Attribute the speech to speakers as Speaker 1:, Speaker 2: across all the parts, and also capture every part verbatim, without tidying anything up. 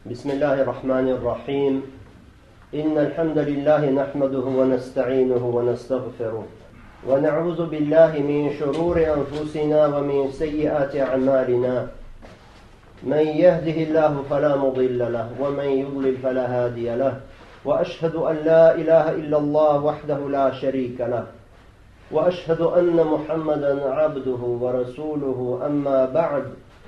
Speaker 1: بسم الله الرحمن الرحيم إن الحمد لله نحمده ونستعينه ونستغفره ونعوذ بالله من شرور أنفسنا ومن سيئات أعمالنا من يهده الله فلا مضل له ومن يضلل فلا هادي له وأشهد أن لا إله إلا الله وحده لا شريك له وأشهد أن محمدا عبده ورسوله أما بعد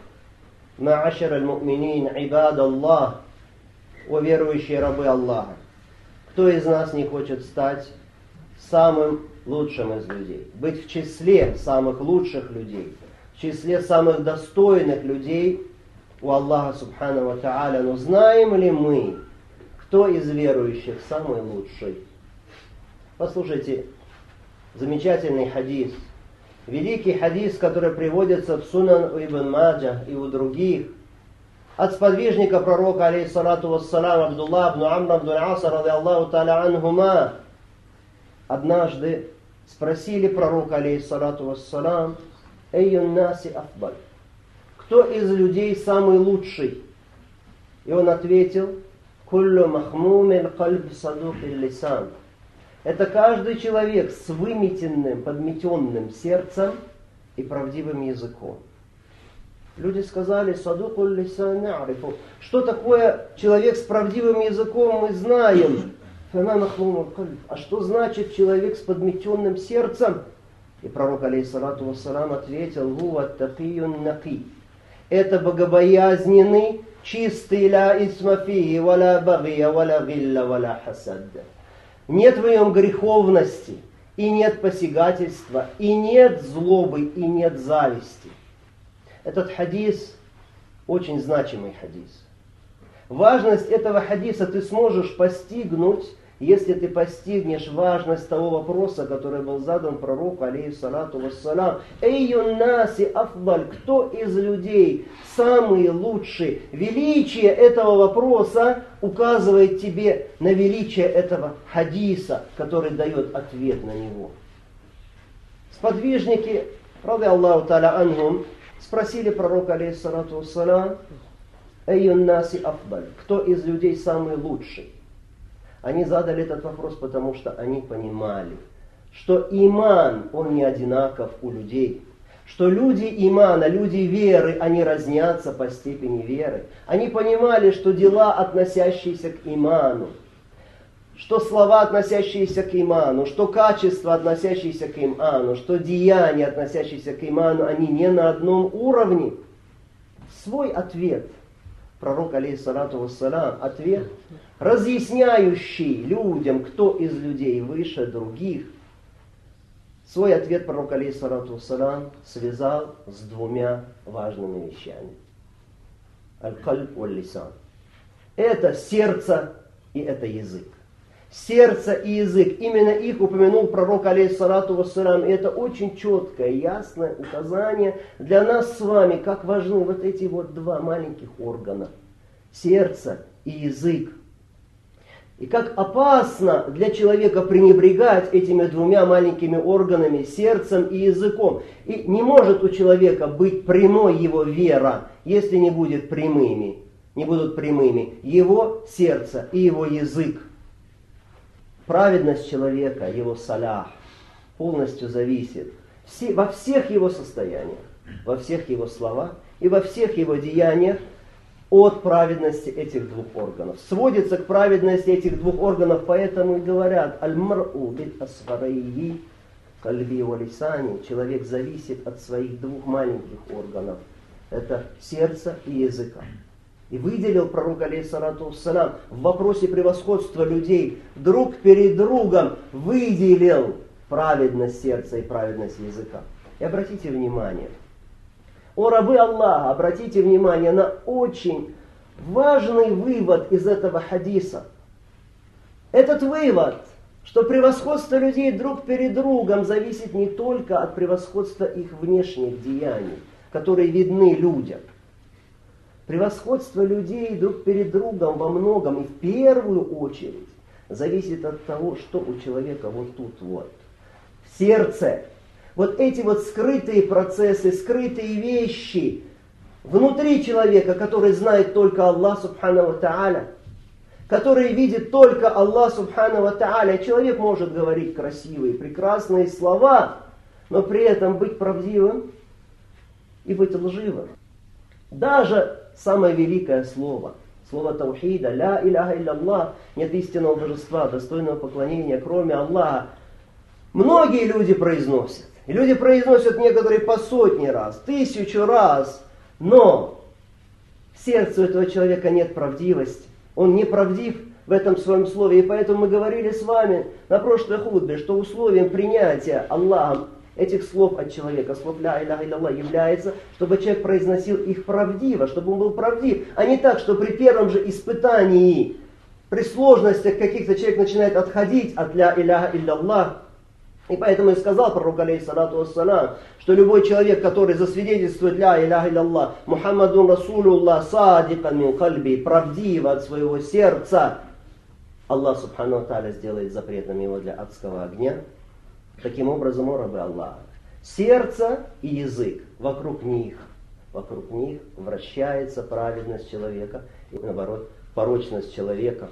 Speaker 1: معاشر المؤمنين عباد الله وверующие рабы Аллаха. Кто из нас не хочет стать самым лучшим из людей? Быть в числе самых лучших людей, в числе самых достойных людей у Аллаха Субхану ва Тааля. Но знаем ли мы, кто из верующих самый лучший? Послушайте, замечательный хадис. Великий хадис, который приводится в Сунан у Ибн Маджа и у других, от сподвижника пророка, алейхиссалату вассалам, Абдулла ибн Амр ибн Аса, ради Аллаху та'аля анхума, однажды спросили пророка, алейхиссалату вассалам, «Эйюн наси афбаль?» Кто из людей самый лучший? И он ответил, «Куллю махмумин кальб садук ил-лисан». Это каждый человек с выметенным, подметенным сердцем и правдивым языком. Люди сказали, «Садуку лисан на'рифу». Что такое человек с правдивым языком, мы знаем. А что значит человек с подметенным сердцем? И пророк, алейхиссалату вассалам, ответил, «Гува такийюн наки». Это богобоязненный, чистый, ля исмафии, валя багия, валя гилля, валя хасадда. Нет в нем греховности, и нет посягательства, и нет злобы, и нет зависти. Этот хадис очень значимый хадис. Важность этого хадиса ты сможешь постигнуть, если ты постигнешь важность того вопроса, который был задан пророку, алейхиссалату вассалам. «Эйюн наси афдаль?» Кто из людей самый лучший? Величие этого вопроса указывает тебе на величие этого хадиса, который дает ответ на него. Сподвижники, ради Аллаху та'аля анхум, спросили пророка, алейхиссалату вассалам, «Эйюн наси афдаль?» Кто из людей самый лучший? Они задали этот вопрос, потому что они понимали, что иман, он не одинаков у людей. Что люди имана, люди веры, они разнятся по степени веры. Они понимали, что дела, относящиеся к иману, что слова, относящиеся к иману, что качества, относящиеся к иману, что деяния, относящиеся к иману, они не на одном уровне. Свой ответ пророк, алейхиссалату вассалам, ответ, разъясняющий людям, кто из людей выше других, свой ответ пророк, алейхиссалату вассалам, связал с двумя важными вещами. Аль-кальб валь-лисан. Это сердце и это язык. Сердце и язык. Именно их упомянул пророк, алейхиссалату вассалам. И это очень четкое, ясное указание для нас с вами, как важны вот эти вот два маленьких органа. Сердце и язык. И как опасно для человека пренебрегать этими двумя маленькими органами, сердцем и языком. И не может у человека быть прямой его вера, если не будет прямыми, не будут прямыми его сердце и его язык. Праведность человека, его салях, полностью зависит все, во всех его состояниях, во всех его словах и во всех его деяниях от праведности этих двух органов. Сводится к праведности этих двух органов, поэтому и говорят, аль-мар'у биль-асфарайи кальби ва лисани. Человек зависит от своих двух маленьких органов. Это сердца и языка. И выделил пророк, алейхиссалату вассалам, в вопросе превосходства людей друг перед другом выделил праведность сердца и праведность языка. И обратите внимание, о рабы Аллаха, обратите внимание на очень важный вывод из этого хадиса. Этот вывод, что превосходство людей друг перед другом зависит не только от превосходства их внешних деяний, которые видны людям. Превосходство людей друг перед другом во многом и в первую очередь зависит от того, что у человека вот тут вот, в сердце. Вот эти вот скрытые процессы, скрытые вещи, внутри человека, который знает только Аллах Субхану ва Тааля, который видит только Аллах Субхану ва Тааля. Человек может говорить красивые, прекрасные слова, но при этом быть правдивым и быть лживым. Даже самое великое слово, слово таухида, ля иляха илля, нет истинного божества, достойного поклонения, кроме Аллаха, многие люди произносят. И люди произносят некоторые по сотни раз, тысячу раз, но в сердце этого человека нет правдивости. Он не правдив в этом своем слове. И поэтому мы говорили с вами на прошлой хутбе, что условием принятия Аллахом этих слов от человека, слов ля иляха илля, является, чтобы человек произносил их правдиво, чтобы он был правдив, а не так, что при первом же испытании, при сложностях каких-то человек начинает отходить от ля иляха илля. И поэтому и сказал пророк, алейхиссалату вассалям, что любой человек, который засвидетельствует ля иляха илля, Мухаммадун Расулуллах садикан мин кальби, правдиво от своего сердца, Аллах Субхану ва Тааля сделает запретным его для адского огня. Таким образом, о рабы Аллаха, сердце и язык, вокруг них, вокруг них вращается праведность человека и, наоборот, порочность человека.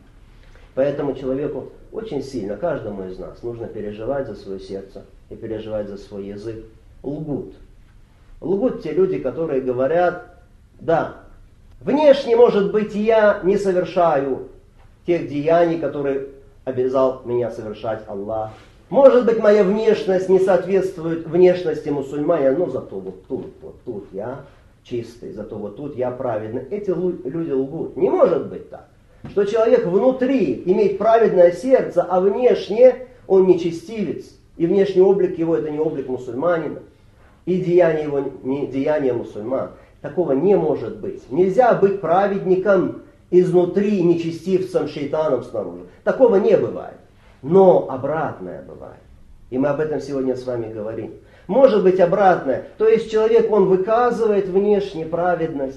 Speaker 1: Поэтому человеку очень сильно, каждому из нас, нужно переживать за свое сердце и переживать за свой язык. Лгут. Лгут те люди, которые говорят, да, внешне, может быть, я не совершаю тех деяний, которые обязал меня совершать Аллах. Может быть, моя внешность не соответствует внешности мусульманина, но зато вот тут, вот тут я чистый, зато вот тут я праведный. Эти люди лгут. Не может быть так, что человек внутри имеет праведное сердце, а внешне он нечестивец. И внешний облик его это не облик мусульманина. И деяние его не деяние мусульман. Такого не может быть. Нельзя быть праведником изнутри, нечестивцем, шейтаном снаружи. Такого не бывает. Но обратное бывает. И мы об этом сегодня с вами говорим. Может быть обратное. То есть человек, он выказывает внешне праведность,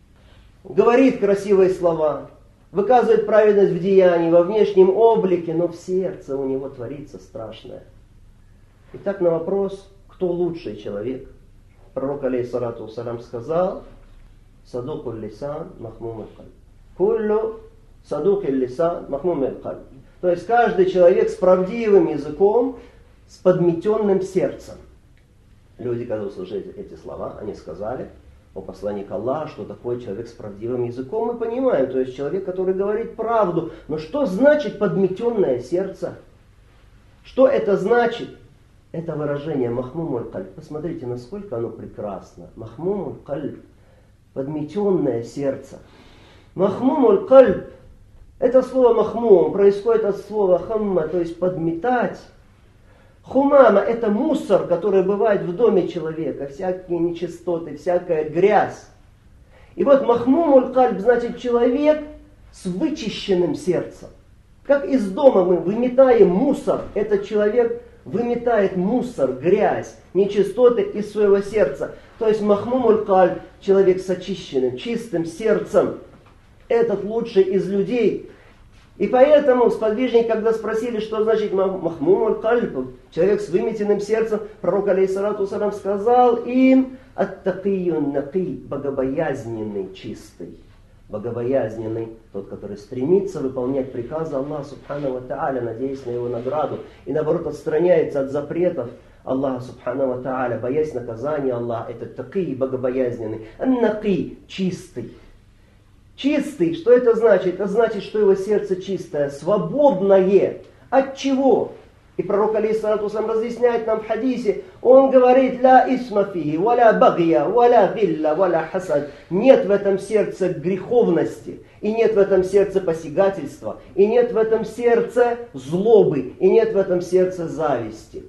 Speaker 1: говорит красивые слова, выказывает праведность в деянии, во внешнем облике, но в сердце у него творится страшное. Итак, на вопрос, кто лучший человек, пророк алейхиссалату вассалям сказал: садуку лисан махмум аль-кальб. Куллю садук лисан махмум аль-кальб. То есть каждый человек с правдивым языком, с подметенным сердцем. Люди, когда услышали эти слова, они сказали: о посланник Аллаха, что такое человек с правдивым языком, мы понимаем, то есть человек, который говорит правду. Но что значит подметенное сердце? Что это значит? Это выражение махмум аль-кальб. Посмотрите, насколько оно прекрасно. Махмум аль-кальб. Подметенное сердце. Махмум аль-кальб. Это слово махмум происходит от слова хамма, то есть подметать. Хумама — это мусор, который бывает в доме человека, всякие нечистоты, всякая грязь. И вот махмумуль кальб значит человек с вычищенным сердцем. Как из дома мы выметаем мусор, этот человек выметает мусор, грязь, нечистоты из своего сердца. То есть махмумуль кальб, человек с очищенным, чистым сердцем. Этот лучший из людей. И поэтому сподвижники, когда спросили, что значит махмумуль кальб, человек с выметенным сердцем, пророк алейхиссалату вассалям сказал им: ат-такийюн наки, богобоязненный, чистый. Богобоязненный, тот, который стремится выполнять приказы Аллаха Субхану ва Тааля, надеясь на его награду, и наоборот отстраняется от запретов Аллаха Субхану ва Тааля, боясь наказания Аллаха. Это такий, богобоязненный. Ан-наки, чистый. Чистый, что это значит? Это значит, что его сердце чистое, свободное. От чего? И пророк алейхиссалату вассалям разъясняет нам в хадисе, он говорит: ля исма фихи, валя багия, валя гилля, валя хасад. Нет в этом сердце греховности, и нет в этом сердце посягательства, и нет в этом сердце злобы, и нет в этом сердце зависти.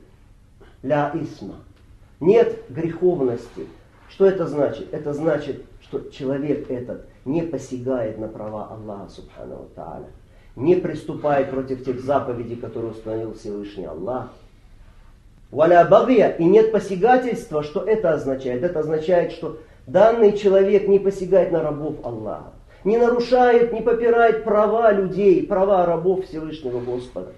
Speaker 1: Ля исма. Нет греховности. Что это значит? Это значит, что человек этот не посягает на права Аллаха Субхану ва Тааля, не приступает против тех заповедей, которые установил Всевышний Аллах. Валя багия, и нет посягательства. Что это означает? Это означает, что данный человек не посягает на рабов Аллаха, не нарушает, не попирает права людей, права рабов Всевышнего Господа.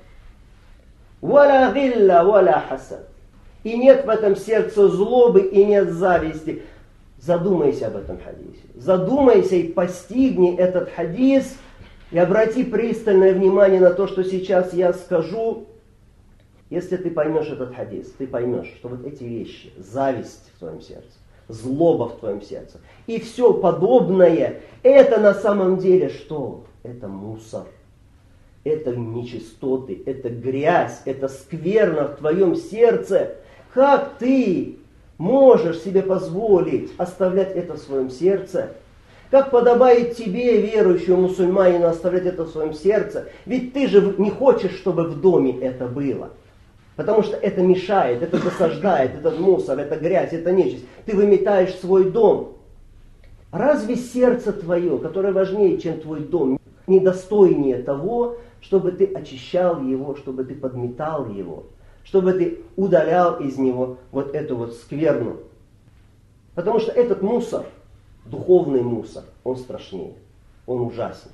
Speaker 1: Валя гилля, валя хасад. И нет в этом сердце злобы, и нет зависти. Задумайся об этом хадисе. Задумайся и постигни этот хадис, и обрати пристальное внимание на то, что сейчас я скажу. Если ты поймешь этот хадис, ты поймешь, что вот эти вещи, зависть в твоем сердце, злоба в твоем сердце и все подобное, это на самом деле что? Это мусор, это нечистоты, это грязь, это скверно в твоем сердце. Как ты можешь себе позволить оставлять это в своем сердце? Как подобает тебе, верующему мусульманину, оставлять это в своем сердце? Ведь ты же не хочешь, чтобы в доме это было. Потому что это мешает, это досаждает, этот мусор, это грязь, это нечисть. Ты выметаешь свой дом. Разве сердце твое, которое важнее, чем твой дом, недостойнее того, чтобы ты очищал его, чтобы ты подметал его, чтобы ты удалял из него вот эту вот скверну? Потому что этот мусор, духовный мусор, он страшнее, он ужаснее.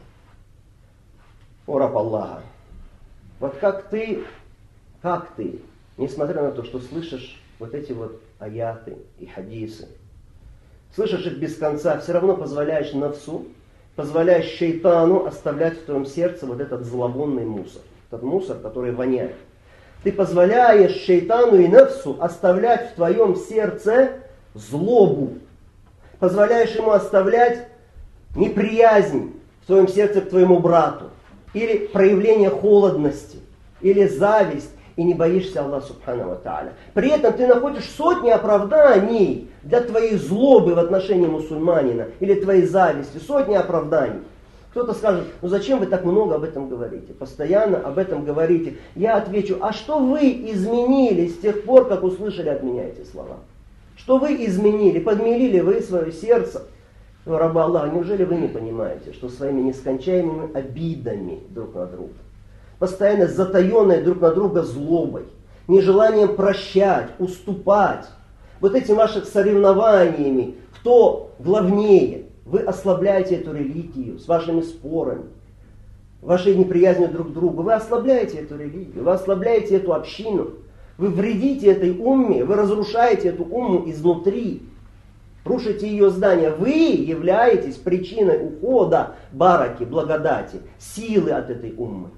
Speaker 1: О, раб Аллаха, вот как ты... Как ты, несмотря на то, что слышишь вот эти вот аяты и хадисы, слышишь их без конца, все равно позволяешь нафсу, позволяешь шейтану оставлять в твоем сердце вот этот зловонный мусор, этот мусор, который воняет. Ты позволяешь шейтану и нафсу оставлять в твоем сердце злобу, позволяешь ему оставлять неприязнь в твоем сердце к твоему брату, или проявление холодности, или зависть, и не боишься Аллаха Субхану ва Тааля. При этом ты находишь сотни оправданий для твоей злобы в отношении мусульманина или твоей зависти, сотни оправданий. Кто-то скажет, ну зачем вы так много об этом говорите, постоянно об этом говорите. Я отвечу, а что вы изменили с тех пор, как услышали от меня эти слова? Что вы изменили, подмелили вы свое сердце? Рабы Аллаха, неужели вы не понимаете, что своими нескончаемыми обидами друг на друга, постоянно затаенной друг на друга злобой, нежеланием прощать, уступать, вот этими вашими соревнованиями, кто главнее, вы ослабляете эту религию с вашими спорами, вашей неприязнью друг к другу. Вы ослабляете эту религию, вы ослабляете эту общину, вы вредите этой умме, вы разрушаете эту умму изнутри, рушите ее здание. Вы являетесь причиной ухода бараки, благодати, силы от этой уммы.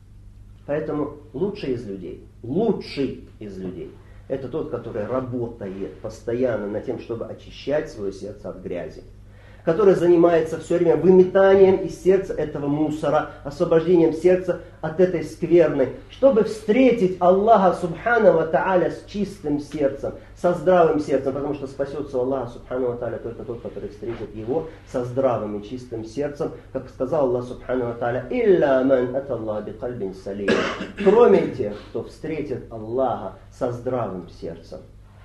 Speaker 1: Поэтому лучший из людей, лучший из людей, это тот, который работает постоянно над тем, чтобы очищать свое сердце от грязи, который занимается все время выметанием из сердца этого мусора, освобождением сердца от этой скверны, чтобы встретить Аллаха Субхану ва Тааля с чистым сердцем, со здравым сердцем, потому что спасется Аллах Субхану ва Тааля только тот, который встретит его со здравым и чистым сердцем, как сказал Аллах Субхану ва Тааля, «Илля ман аталлах би кальбин салим», кроме тех, кто встретит Аллаха со здравым сердцем.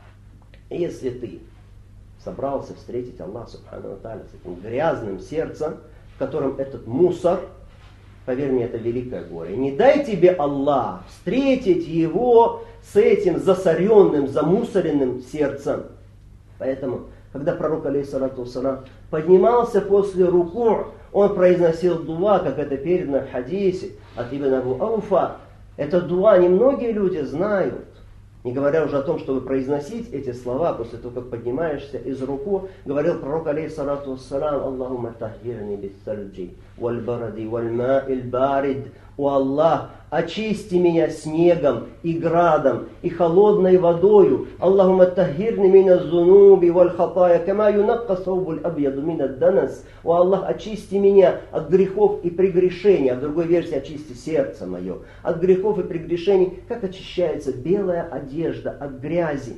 Speaker 1: И если ты собрался встретить Аллаха Субхану ва Тааля с этим грязным сердцем, в котором этот мусор, поверь мне, это великое горе. Не дай тебе Аллах встретить его с этим засоренным, замусоренным сердцем. Поэтому, когда пророк, алейхиссалату вассалам, поднимался после руку, он произносил дуа, как это передано в хадисе от Ибн Абу Ауфа. Это дуа немногие люди знают. Не говоря уже о том, чтобы произносить эти слова после того, как поднимаешься из руку, говорил пророк, алейхиссалату вассалам, Аллахумма тахирни биссальджи, валь баради, валь ма'иль барид. О Аллах, очисти меня снегом и градом и холодной водою. Аллахумма тахирни мина зунуби валь хатая, кама юнакка саубуль абьяду мина данас. О Аллах, очисти меня от грехов и прегрешений. А в другой версии, очисти сердце мое. От грехов и прегрешений, как очищается белая одежда от грязи.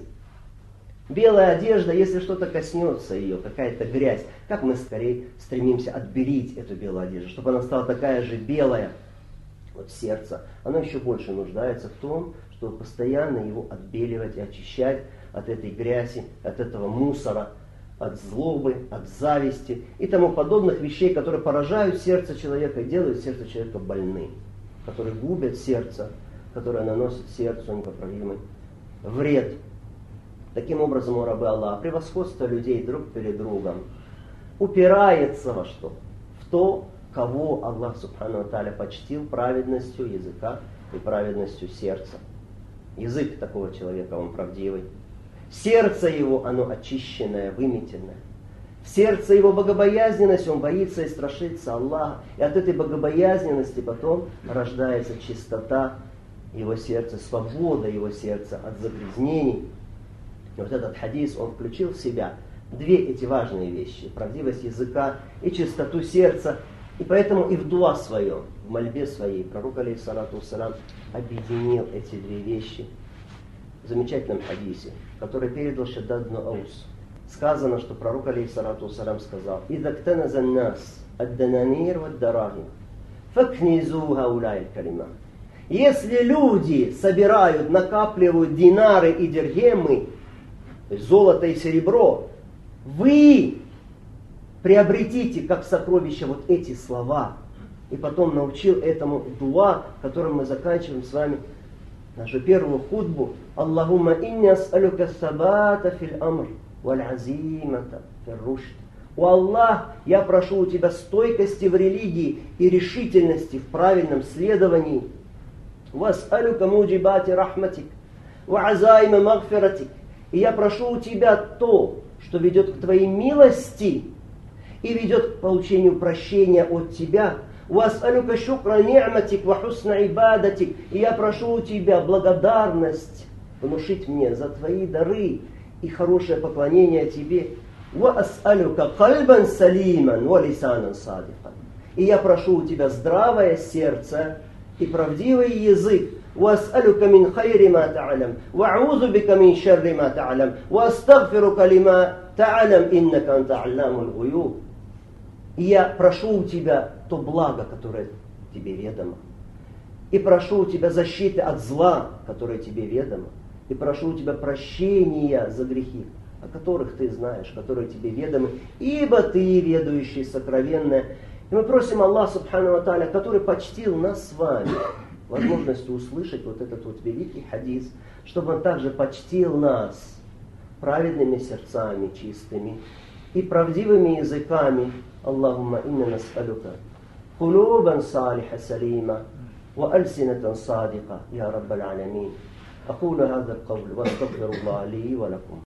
Speaker 1: Белая одежда, если что-то коснется ее, какая-то грязь, как мы скорее стремимся отбелить эту белую одежду, чтобы она стала такая же белая. Вот сердце, оно еще больше нуждается в том, чтобы постоянно его отбеливать и очищать от этой грязи, от этого мусора, от злобы, от зависти и тому подобных вещей, которые поражают сердце человека и делают сердце человека больным, которые губят сердце, которые наносят сердцу непоправимый вред. Таким образом, у рабы Аллаха, превосходство людей друг перед другом упирается во что? В то, кого Аллах Субхану ва Тааля почтил праведностью языка и праведностью сердца. Язык такого человека, он правдивый. Сердце его, оно очищенное, выметенное. В сердце его богобоязненность, он боится и страшится Аллаха. И от этой богобоязненности потом рождается чистота его сердца, свобода его сердца от загрязнений. И вот этот хадис, он включил в себя две эти важные вещи. Правдивость языка и чистоту сердца. И поэтому и в дуа своем, в мольбе своей, пророк алейхиссалату вассалям объединил эти две вещи в замечательном хадисе, который передал Шаддад ибн Аус. Сказано, что пророк алейхиссалату вассалям сказал: «Иза ктаназа нас ад-дананир вад-дарахим, факнизу хаулай калима». Если люди собирают, накапливают динары и дирхемы, то есть золото и серебро, вы приобретите как сокровища вот эти слова. И потом научил этому дуа, которым мы заканчиваем с вами нашу первую хутбу. Аллахумма инни ас'алюка сабата фил амр валь азимата фил рушд. О Аллах, я прошу у тебя стойкости в религии и решительности в правильном следовании. Вас'алюка муджибати рахматик ва азайма магфиратик. И я прошу у тебя то, что ведет к твоей милости и ведет к получению прощения от тебя. «Вас'алюка шукра ни'матик ва хусна ибадатик». И я прошу у тебя благодарность внушить мне за твои дары и хорошее поклонение тебе. «Вас'алюка кальбан салиман ва лисанан садикан». И я прошу у тебя здравое сердце и правдивый язык. وأسألك من خير ما تعلم وأعوذ بك من شر ما تعلم وأستغفرك لما تعلم إنك أنت علام الغيوب. И я прошу у тебя то благо, которое тебе ведомо. И прошу у тебя защиты от зла, которое тебе ведомо. И прошу у тебя прощения за грехи, о которых ты знаешь, которые тебе ведомы, ибо ты ведающий сокровенное. И мы просим Аллаха Субхану ва Тааля, который почтил нас с вами возможностью услышать вот этот вот великий хадис, чтобы он также почтил нас праведными сердцами чистыми и правдивыми языками. Аллахумма инна нас'алюка кулубан салиха салима ва альсинатан садика, я Раббаль алямин. أقول هذا القول وأستغفر الله لي ولكم.